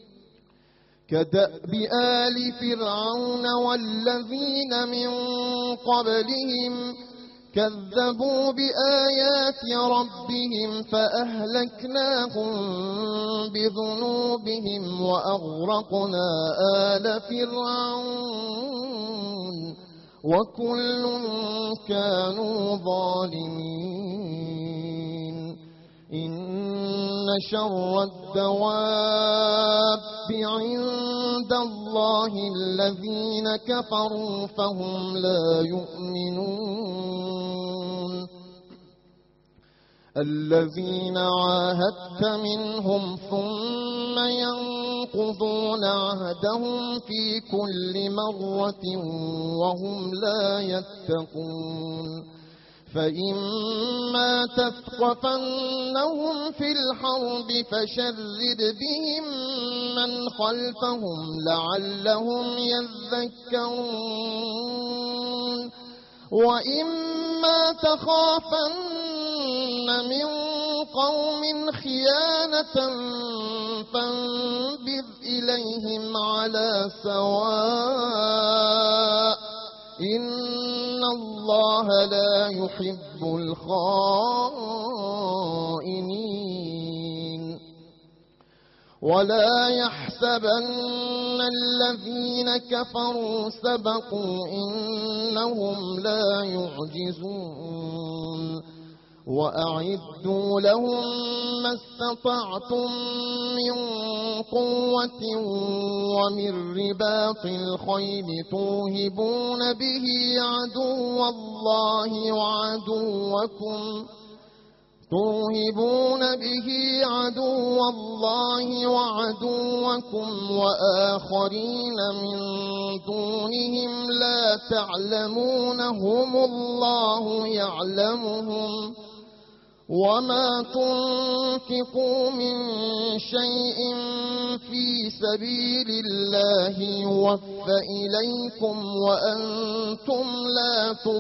كدأب آل فرعون والذين من قبلهم كذبوا بآيات ربهم فأهلكناهم بذنوبهم وأغرقنا آل فرعون وكل كانوا ظالمين. إن شر الدواب عند الله الذين كفروا فهم لا يؤمنون. الذين عاهدت منهم ثم ينقضون عهدهم في كل مرة وهم لا يتقون. فإما تثقفنهم في الحرب فشرد بهم من خلفهم لعلهم يذكرون. وإما تخافن من قوم خيانة فانبذ إليهم على سواء إن الله لا يحب الخائنين. ولا يحسبن الذين كفروا سبقوا إنهم لا يعجزون. وأعدوا لهم ما استطعتم من قوة ومن رباط الخيل توهبون به عدو الله وعدوكم توهبون به عدو الله وعدوكم وآخرين من دونهم لا تعلمونهم الله يعلمهم. وما تنفقوا من شيء في سبيل الله يوفى إليكم وأنتم لا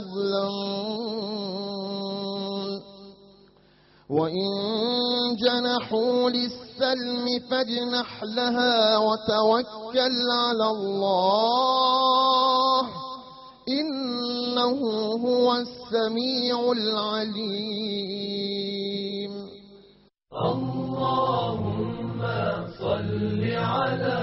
تظلمون. وإن جنحوا للسلم فاجنح لها وتوكل على الله إنه هو السميع العليم. اللهم صل على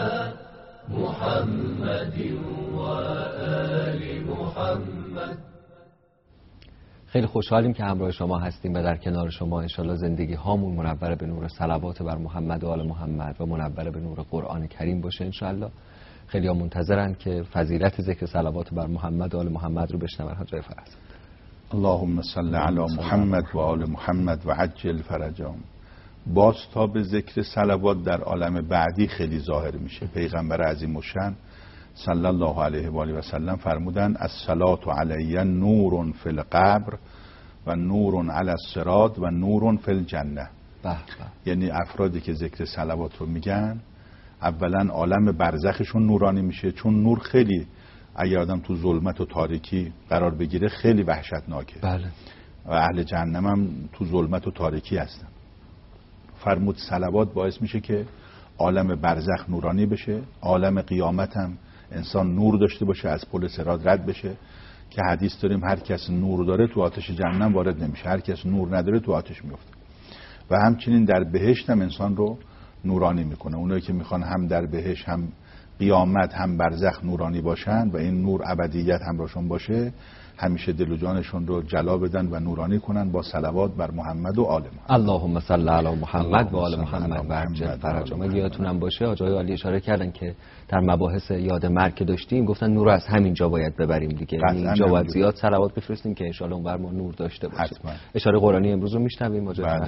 محمد وآل محمد. خیلی خوشحالیم که همراه شما هستیم و در کنار شما. انشالله زندگی هامون منور به نور صلوات بر محمد و آل محمد و منور به نور قرآن کریم باشه انشالله. خیلی ها منتظرن که فضیلت ذکر صلوات بر محمد و آل محمد رو بشنون. حاج فرزاد. اللهم صل علی محمد و آل محمد و عجل فرجهم. باز تا به ذکر صلوات در عالم بعدی خیلی ظاهر میشه. پیغمبر عظیم الشأن صلی الله علیه و آله و سلم فرمودن الصلاة علی نور فی القبر و نور علی الصراط و نور فی الجنه. یعنی افرادی که ذکر صلوات رو میگن اولا عالم برزخشون نورانی میشه، چون نور خیلی اگر آدم تو ظلمت و تاریکی قرار بگیره خیلی وحشتناکه. بله. و اهل جهنم هم تو ظلمت و تاریکی هستن. فرمود صلوات باعث میشه که عالم برزخ نورانی بشه، عالم قیامت هم انسان نور داشته باشه، از پل صراط رد بشه، که حدیث داریم هر کس نور داره تو آتش جهنم وارد نمیشه، هر کس نور نداره تو آتش میفته. و همچنین در بهشت هم انسان رو نورانی میکنه. اونایی که میخوان هم در بهشت هم قیامت هم برزخ نورانی باشن و این نور ابدیت همراهشون باشه، همیشه دل و جانشون رو جلا بدن و نورانی کنن با صلوات بر محمد و آل محمد. اللهم صل علی محمد و آل محمد و عجل فرجهم. اگه یادتونم باشه آقای عالی اشاره کردن که در مباحث یاد مرگ که داشتیم گفتن نور از همینجا باید ببریم دیگه، یعنی اینجا باید زیاد صلوات بفرستیم که ان شاء الله اونور ما نور داشته باشیم. اشاره قرآنی امروز رو میشنویم ماجرا.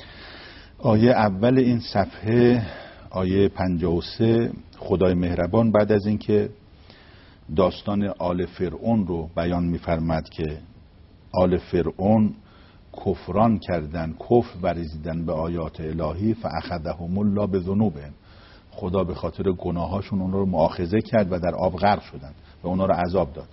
آیه اول این صفحه آیه پنجاه و سه، خدای مهربان بعد از اینکه داستان آل فرعون رو بیان می‌فرماد که آل فرعون کفران کردن، کفر ورزیدن به آیات الهی، فاخذهم الله بذنوبهم، خدا به خاطر گناهاشون اون رو مؤاخذه کرد و در آب غرق شدن و اونا رو عذاب داد.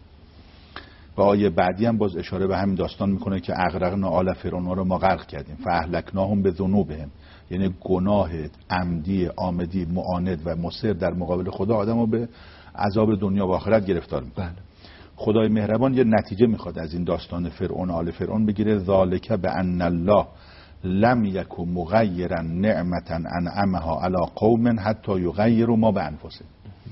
و آیه بعدی هم باز اشاره به همین داستان میکنه که اغرقنا آل فرعون رو ما غرق کردیم، فاهلکناهم بذنوبهم، یعنی گناه عمدی عامدی معاند و مصر در مقابل خدا آدمو به عذاب دنیا و آخرت گرفتار میکنه. بله. خدای مهربان یه نتیجه میخواد از این داستان فرعون آل فرعون بگیره، ذالک بان الله لم یک مغیرا نعمتا انعمها علی قوم حتی یغیروا ما بانفسهم.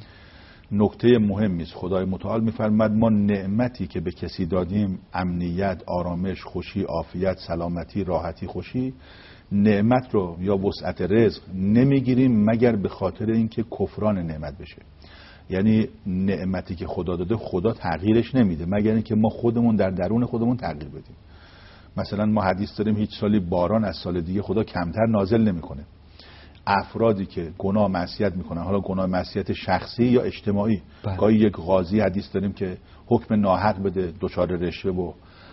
نکته مهمی است. خدای متعال میفرماد ما نعمتی که به کسی دادیم، امنیت، آرامش، خوشی، عافیت، سلامتی، راحتی، خوشی، نعمت رو یا وسعت رزق نمیگیریم مگر به خاطر اینکه کفران نعمت بشه. یعنی نعمتی که خدا داده خدا تغییرش نمیده مگر اینکه ما خودمون در درون خودمون تغییر بدیم. مثلا ما حدیث داریم هیچ سالی باران از سال دیگه خدا کمتر نازل نمیکنه. افرادی که گناه معصیت میکنن، حالا گناه معصیت شخصی یا اجتماعی، گاهی یک قاضی حدیث داریم که حکم ناحق بده، دچار رشوه و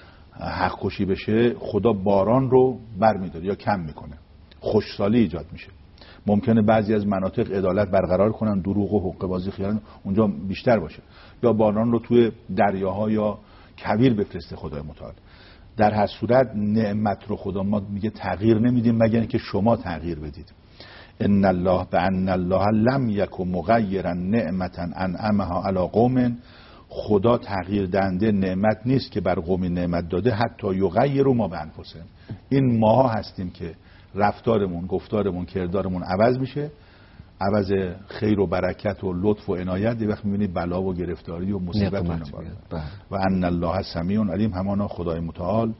حق کشی بشه، خدا باران رو برمیداره یا کم میکنه، خوشسالی ایجاد میشه. ممکنه بعضی از مناطق عدالت برقرار کنن، دروغ و حقه بازی خیانت اونجا بیشتر باشه، یا باران رو توی دریاها یا کویر بفرسته خدای متعال. در هر صورت نعمت رو خدا ما میگه تغییر نمیدیم مگر اینکه شما تغییر بدید. ان الله بان الله لم یک مغیرا نعمتا انعمها علی قوم، خدا تغییر دهنده نعمت نیست که بر قومی نعمت داده حتی یغیروا ما بانفسهم. این ماها هستیم که رفتارمون، گفتارمون، کردارمون عوض میشه، عوض خیر و برکت و لطف و عنایت، یه وقت میبینید بلا و گرفتاری و مصیبت میاد. و ان الله سمیع علیم، همانا خدای متعال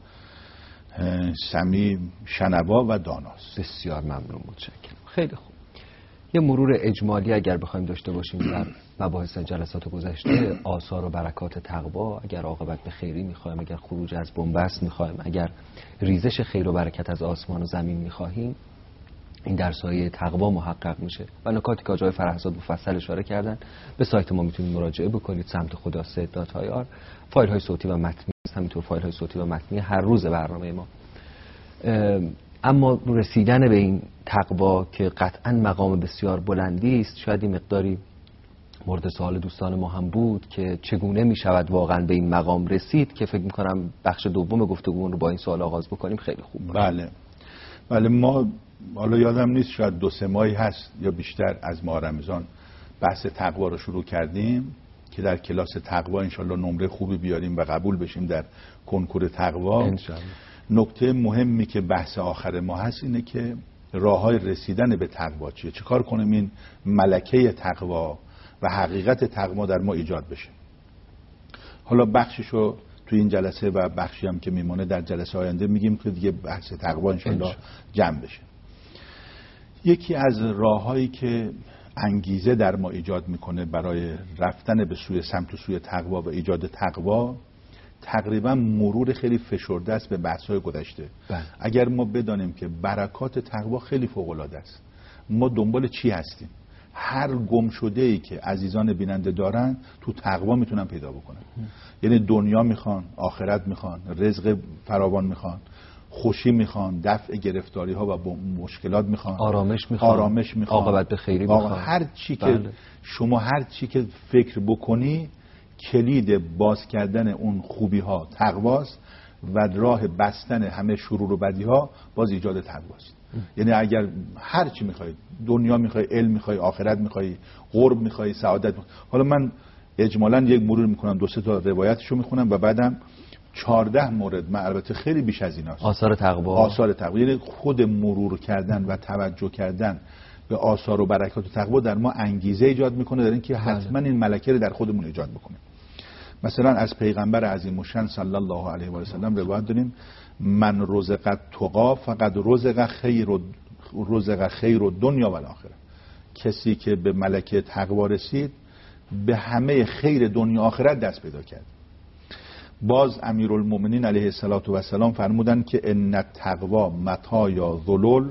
سمیع، شنوا و داناست. بسیار ممنون، متشکرم. خیلی خوب. یه مرور اجمالی اگر بخوایم داشته باشیم در مباحث جلسات گذشته، آثار و برکات تقوا، اگر عاقبت به خیری میخوایم، اگر خروج از بنبست میخوایم، اگر ریزش خیر و برکت از آسمان و زمین میخواهیم، این در سایه تقوا محقق میشه. و نکاتی که آقای فرهزاد مفصل اشاره کردن، به سایت ما میتونید مراجعه بکنید، سمت خدا سه دات آی آر. فایل های صوتی و متنی، همینطور فایل های صوتی و متنی هر روز برنامه ما. اما رسیدن به این تقوا که قطعا مقام بسیار بلندی است، شاید این مقداری مورد سوال دوستان ما هم بود که چگونه می شود واقعا به این مقام رسید، که فکر می کنم بخش دوم گفتگومون رو با این سوال آغاز بکنیم خیلی خوب باشه. بله بله. ما حالا یادم نیست، شاید دو سه ماهی هست یا بیشتر از ماه رمضان بحث تقوا رو شروع کردیم که در کلاس تقوا انشالله نمره خوبی بیاریم و قبول بشیم در کنکور تقوا انشالله. نکته مهمی که بحث آخر ما هست اینه که راههای رسیدن به تقوا چیه، چه کار کنیم این ملکه تقوا و حقیقت تقوا در ما ایجاد بشه. حالا بخششو توی این جلسه و بخشی هم که میمونه در جلسه آینده میگیم که دیگه بحث تقوا انشالله جمع بشه. یکی از راههایی که انگیزه در ما ایجاد میکنه برای رفتن به سوی سمت و سوی تقوا و ایجاد تقوا، تقریبا مرور خیلی فشرده است به بحث‌های گذشته. بله. اگر ما بدانیم که برکات تقوا خیلی فوق‌العاده است، ما دنبال چی هستیم؟ هر گم شده ای که عزیزان بیننده دارن تو تقوا میتونن پیدا بکنن. ام. یعنی دنیا میخوان، آخرت میخوان، رزق فراوان میخوان، خوشی میخوان، دفع گرفتاری ها و مشکلات میخوان، آرامش میخوان، آرامش میخوان، عاقبت به خیری میخوان. هر چی که بله. شما هر چی که فکر بکنی، کلید باز کردن اون خوبی ها تقواست و راه بستن همه شرور و بدی ها باز ایجاد تقواست. یعنی اگر هر چی میخوای، دنیا میخوای، علم میخوای، آخرت میخوای، قرب میخوای، سعادت میخوای. حالا من اجمالا یک مرور میکنم، دو سه تا روایتشو میخونم و بعدم چهارده مورد، من البته خیلی بیش از ایناست، آثار تقوا. آثار تقوا، یعنی خود مرور کردن و توجه کردن به آثار و برکات تقوا در ما انگیزه ایجاد میکنه در اینکه حتما این ملکه رو در خودمون ایجاد بکنه. مثلا از پیغمبر عظیم الشأن صلی الله علیه و آله و سلم روایت داریم من رزق تقا فقط رزق خیر و رزق خیر و دنیا و الاخره. کسی که به ملکه تقوا رسید به همه خیر دنیا آخرت دست پیدا کرد. باز امیرالمومنین علیه الصلاة و السلام فرمودن که ان التقوا مطایا ذلول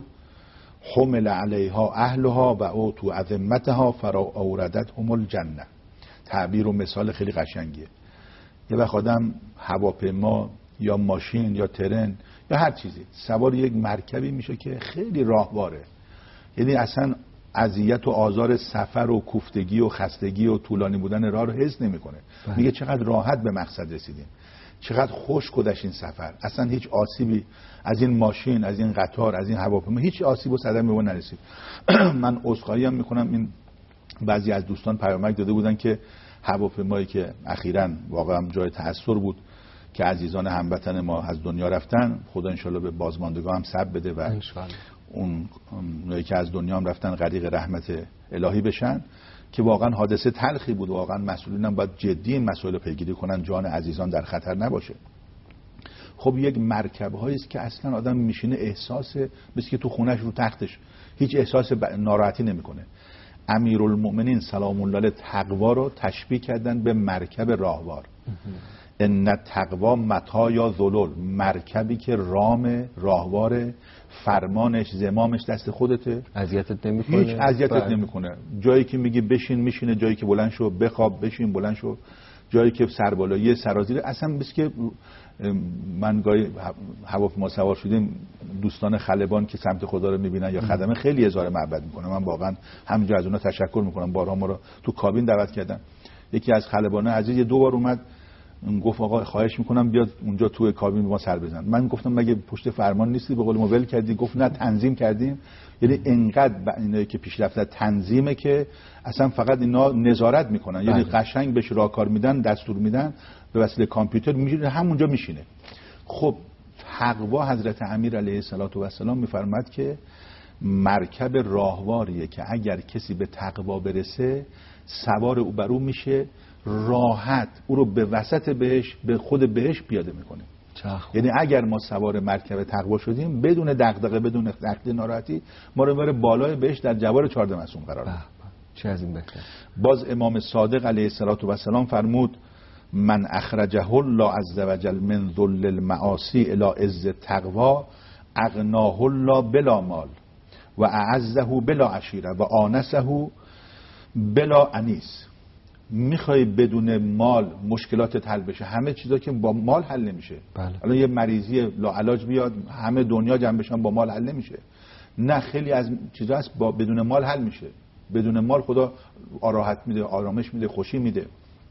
حمل علیها اهلها و اوتوا عظمتها فرا اوردتهم الجنه. تعبیر و مثال خیلی قشنگیه. یه وقت آدم هواپیما یا ماشین یا ترن یا هر چیزی سوار یک مرکبی میشه که خیلی راهواره، یعنی اصلا اذیت و آزار سفر و کوفتگی و خستگی و طولانی بودن راه رو حس نمیکنه. میگه چقدر راحت به مقصد رسیدیم، چقدر خوش گذشت این سفر، اصلا هیچ آسیبی از این ماشین، از این قطار، از این هواپیما هیچ آسیب و صدمه به ما نرسید. من عذرخواهی هم میکنم، این بعضی از دوستان پیامک داده بودن که هواپیمایی که اخیراً واقعا جای تأثیر بود که عزیزان هموطن ما از دنیا رفتن، خدا انشالله به بازماندگان هم صبر بده و اون اونایی که از دنیا هم رفتن غریق رحمت الهی بشن، که واقعا حادثه تلخی بود. واقعا مسئولین هم باید جدی این مسائل پیگیری کنن، جان عزیزان در خطر نباشه. خب یک مرکب هایی است که اصلا آدم میشینه احساس مثل که تو خونش رو تختش هیچ احساس ناراحتی نمیکنه. امیرالمؤمنین سلام الله علیه تقوا رو تشبیه کردن به مرکب راهوار. ان تقوا متاع ذلول، مرکبی که رام راهوار، فرمانش زمامش دست خودته، اذیتت نمیکنه، هیچ اذیتت نمیکنه. جایی که میگی بشین میشینه، جایی که بلند شو بخواب بشین بلند شو، جایی که سربالایی سرازیر اصلا بس که من گاهی هواپیما سوار شدیم دوستان خلبان که سمت خدا رو میبینن یا خدمه خیلی اظهار محبت میکنه. من واقعا همینجا از اونها تشکر میکنم، بارها ما رو تو کابین دعوت کردن. یکی از خلبانان عزیز یه دو بار اومد گفت آقا خواهش میکنم بیاد اونجا توی کابین ما سر بزن. من گفتم مگه پشت فرمان نیستی به قول ما ول کردی؟ گفت نه تنظیم کردیم. یعنی انقدر اینایی که پیشرفته تنظیمه که اصلا فقط اینا نظارت میکنن، یعنی قشنگ بهش راهکار میدن، دستور میدن، به وسیله کامپیوتر میشینه همونجا میشینه. خب تقوا حضرت امیر علیه الصلاه و السلام میفرماد که مرکب راهواریه که اگر کسی به تقوا برسه سوار او بر او میشه، راحت او رو به وسط بهش به خود بهش پیاده میکنه. یعنی اگر ما سوار مرکب تقوا شدیم بدون دغدغه بدون دغدغه ناراحتی ما رو بره بالای بهش در جوار چهارده معصوم قرار بده. چه از این بهتر. باز امام صادق علیه الصلاه و السلام فرمود من اخرجه الله عز وجل من ذل المعاصی الی عز التقوا اغناه الله بلا مال و اعزه بلا عشیره و آنسه بلا انیس. میخوای بدون مال مشکلاتت حل بشه؟ همه چیزا که با مال حل نمیشه. بله. الان یه مریضی لاعلاج بیاد همه دنیا جمع بشن با مال حل نمیشه. نه، خیلی از چیزا هست با بدون مال حل میشه. بدون مال خدا راحت میده، آرامش میده، خوشی میده.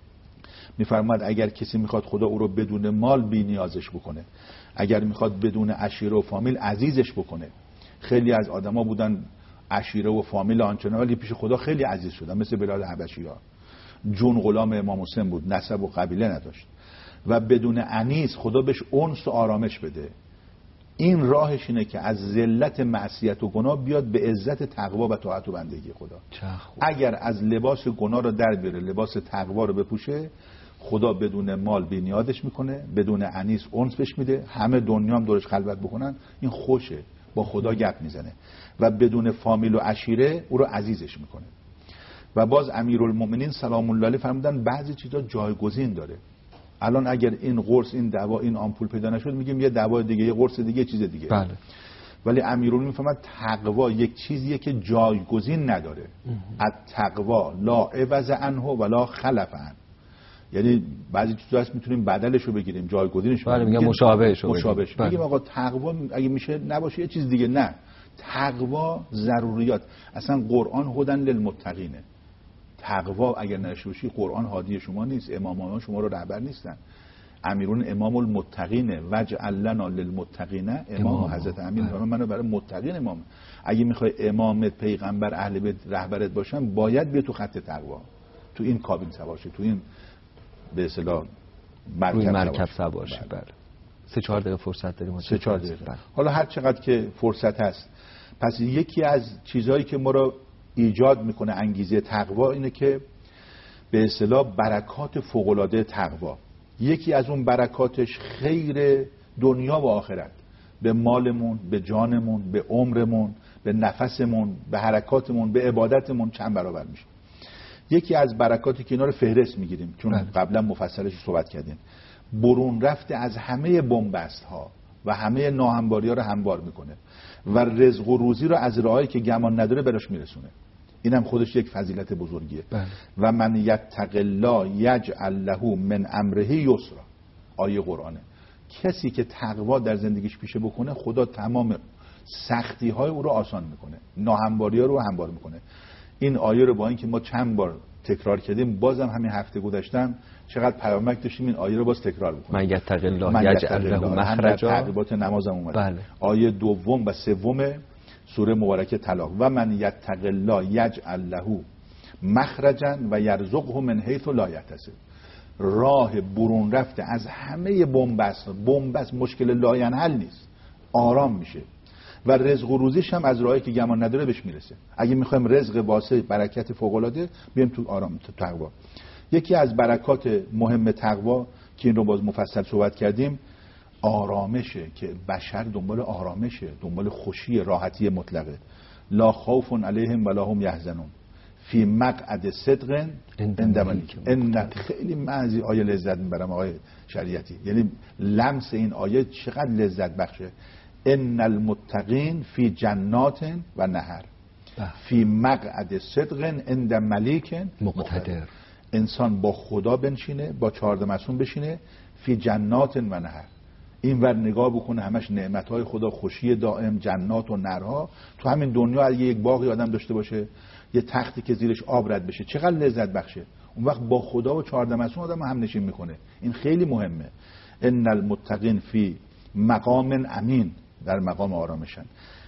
میفرماد اگر کسی میخواد خدا او رو بدون مال بی نیازش بکنه، اگر میخواد بدون عشیره و فامیل عزیزش بکنه. خیلی از آدما بودن عشیره و فامیل آنچنان ولی پیش خدا خیلی عزیز شدن، مثل بلال حبشی ها. جون غلام امام حسین بود، نسب و قبیله نداشت و بدون انیس خدا بهش انس و آرامش بده. این راهش اینه که از ذلت معصیت و گناه بیاد به عزت تقوا و طاعت و بندگی خدا. اگر از لباس گناه رو در بیاره لباس تقوا رو بپوشه، خدا بدون مال بی نیازش میکنه، بدون انیس انس بهش میده، همه دنیا هم دورش خلوت بکنن این خوشه، با خدا گپ میزنه و بدون فامیل و عشیره او رو عزیزش میکنه. و باز امیرالمومنین سلام الله علیه فرمودن بعضی چیزا جایگزین داره. الان اگر این قرص این دوا این آمپول پیدا نشد میگیم یه دوا دیگه، یه قرص دیگه، چیز دیگه. بله. ولی امیرالمومنین فرمود تقوا یک چیزیه که جایگزین نداره. التقوا لا عوض عنه ولا خلف عنه. یعنی بعضی چیزا هست میتونیم بدلش رو بگیریم، جایگزینش رو. بله، میگم مشابهش رو مشابهش. بله. میگیم آقا تقوا اگه میشه نباشه یه چیز دیگه. نه، تقوا ضروریات. اصلا قرآن هدن للمتقینه. تقوا اگر نشه باشی قرآن هادی شما نیست، امامان شما رو رهبر نیستن. امیرون امام المتقینه وجعل لنا للمتقین امام. حضرت امیر میگه منو برای متقین امام. اگه میخوای امامت پیغمبر اهل بیت رهبرت باشن باید بیا تو خط تقوا، تو این کابین سوار شی، تو این به اصطلاح مرکب, مرکب سوار شی. بله. سه چهار دقیقه فرصت داریم. سه چهار دقیقه. بله. حالا هر چقدر که فرصت هست. پس یکی از چیزهایی که ما رو ایجاد میکنه انگیزه تقوا اینه که به اصطلاح برکات فوق‌العاده تقوا. یکی از اون برکاتش خیر دنیا و آخرت، به مالمون، به جانمون، به عمرمون، به نفسمون، به حرکاتمون، به عبادتمون چند برابر میشه. یکی از برکاتی که اینا رو فهرست میگیریم چون بله. قبلا مفصلش صحبت کردیم، برون رفته از همه بنبست ها و همه ناهمواری ها رو هموار میکنه و رزق و روزی رو از راهایی که گمان نداره براش میرسونه. اینم خودش یک فضیلت بزرگیه. بله. و من یتق الله یجعل له من امره یسرا. آیه قرآنه. کسی که تقوا در زندگیش پیشه بکنه خدا تمام سختی های او رو آسان میکنه، ناهمواری ها رو هموار میکنه. این آیه رو با اینکه ما چند بار تکرار کردیم بازم همین هفته گذشتم چقدر پیامک داشتیم این آیه رو باز تکرار بکنیم. من یتق الله یجعل له مخرجا. تعقیبات نمازم اومده. بله. آیه دوم و سوم سوره مبارکه طلاق. و من یتق الله یجعل له مخرجا و یرزقه من حیث لا یحتسب. راه برون رفته از همه بنبست. بنبست مشکل لاینحل نیست، آرام میشه و رزق و روزیش هم از راهی که گمان نداره بهش میرسه. اگه میخوایم رزق واسه برکت فوق العاده بیایم تو آرام تو تقوا. یکی از برکات مهم تقوا که این رو باز مفصل صحبت کردیم آرامشه، که بشر دنبال آرامشه، دنبال خوشی، راحتی مطلقه. لا خوف علیهم ولا هم یحزنون فی مقعد صدق عند ملیک. ان خیلی معنی آیه لذت میبرم آقای شریعتی، یعنی لمس این آیه چقدر لذت بخشه. ان المتقین فی جنات و نهر فی مقعد صدق عند ملیک مقتدر. انسان با خدا بنشینه، با چهارده معصوم بشینه، فی جنات و نهر، این ور نگاه بکنه همش نعمتهای خدا، خوشی دائم، جنات و نهرها. تو همین دنیا اگه یک باغی آدم داشته باشه، یه تختی که زیرش آب رد بشه، چقدر لذت بخشه. اون وقت با خدا و چهارده معصوم آدم هم نشین میکنه. این خیلی مهمه. ان المتقین فی مقام امین، در مقام آرامشن.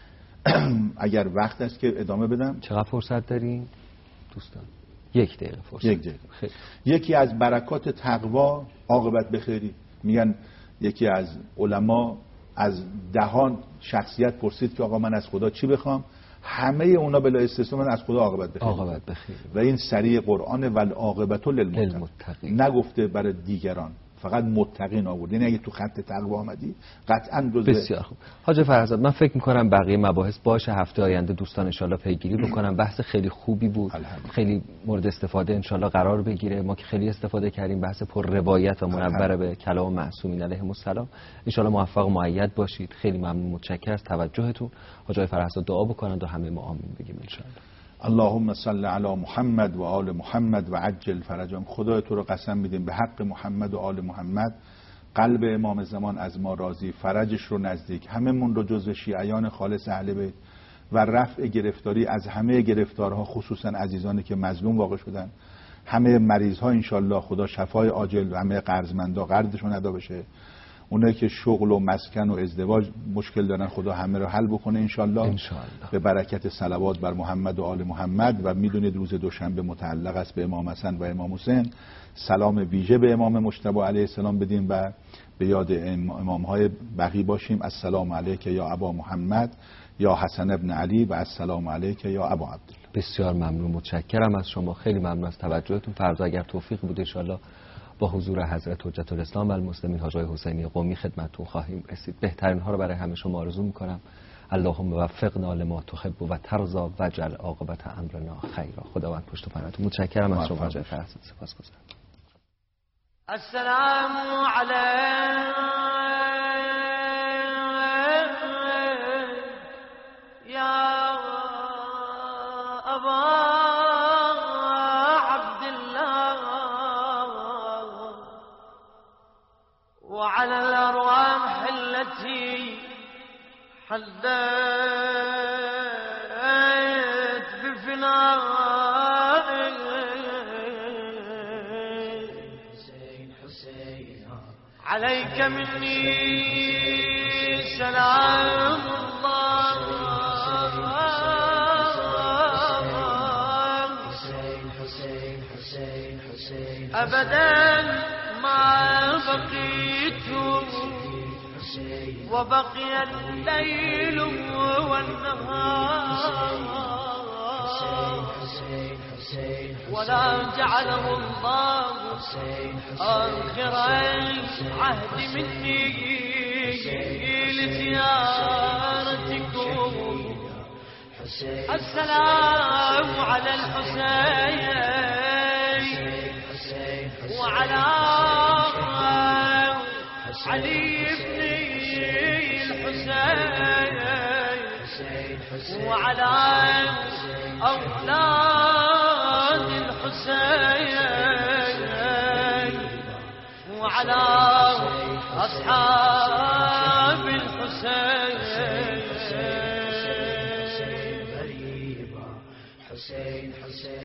اگر وقت است که ادامه بدم. چقدر فرصت داریم دوستان؟ یک دقیقه فرصت. یک دقیقه. خیلی. یکی از برکات تقوا عاقبت بخیری. میگن یکی از علما از دهان شخصیت پرسید که آقا من از خدا چی بخوام؟ همه اونا بلا استثنا من از خدا عاقبت بخیر. عاقبت بخیر. و این سریع قرآن والعاقبت للمتقین، نگفته برای دیگران، فقط متقین آورد. یعنی اگه تو خط تقوا آمدی قطعا جزء. بسیار خوب. حاج فرزاد، من فکر می‌کنم بقیه مباحث باشه هفته آینده دوستان ان شاءالله پیگیری بکنم. بحث خیلی خوبی بود، خیلی مورد استفاده ان شاءالله قرار بگیره. ما که خیلی استفاده کردیم، بحث پر روایت و منور به کلام معصومین علیهم السلام. ان شاءالله موفق و مؤید باشید. خیلی ممنون، متشکرم از توجهتون. حاج فرزاد دعا بکنند و همه ما آمین بگیم ان شاءالله. اللهم صل علی محمد و آل محمد و عجل فرجهم. خدای تو رو قسم میدیم به حق محمد و آل محمد، قلب امام زمان از ما راضی، فرجش رو نزدیک، هممون رو جزو شیعیان خالص اهل بیت و رفع گرفتاری از همه گرفتارها، خصوصا عزیزانی که مظلوم واقع شدن، همه مریض ها انشالله خدا شفای عاجل و همه قرضمندا قرضشون ادا بشه. اونایی که شغل و مسکن و ازدواج مشکل دارن خدا همه رو حل بکنه انشالله. انشالله. به برکت صلوات بر محمد و آل محمد. و میدونید روز دوشنبه متعلق است به امام حسن و امام حسین. سلام ویژه به امام مجتبی علیه السلام بدیم و به یاد امام های بقی باشیم. السلام علیک یا ابا محمد یا حسن ابن علی و السلام علیک یا ابا عبدالله. بسیار ممنون، متشکرم از شما. خیلی ممنون از توجهتون. فردا اگر توفیق بود انشالله با حضور حضرت حجت الاسلام و المسلمین حاج حسینی قمی خدمتتون خواهیم رسید. بهترین ها رو برای همه شما آرزو میکنم. اللهم وفقنا لما تحب و ترضى واجعل عاقبت امرنا خیرا. خداوند پشت و پناهتون. متشکرم از شما حاج فرزاد. سپاسگزارم. السلام علیک یا ابا وعلى الأرواح التي حلت بفناء حسين حسين عليك مني سلام الله أبدا ما بقيت وبقي الليل والنهار ولا جعله الله آخر عهد مني لزيارتكم. السلام على الحسين وعلى علي بن الحسين وعلى أولاد